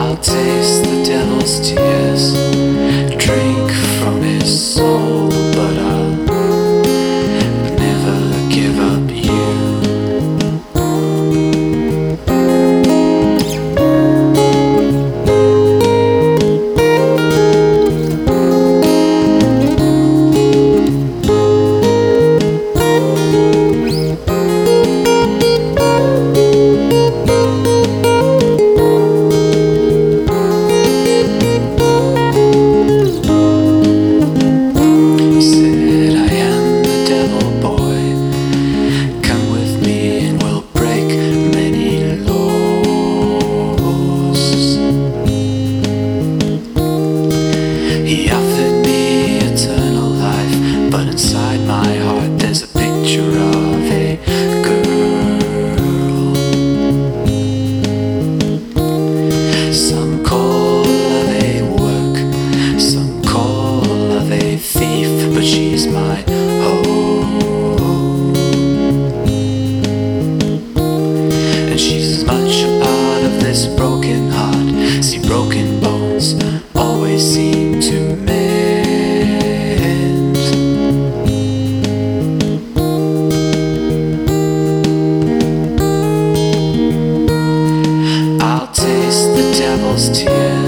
I'll taste the devil's tears, drink from his soul, but I'll never give up you. He offered me eternal life, but inside my heart there's a picture of a girl. Some call love a work, some call love a thief, but she's my home. And she's as much a part of this broken heart. See, broken bones always seem to mend. I'll taste the devil's tears,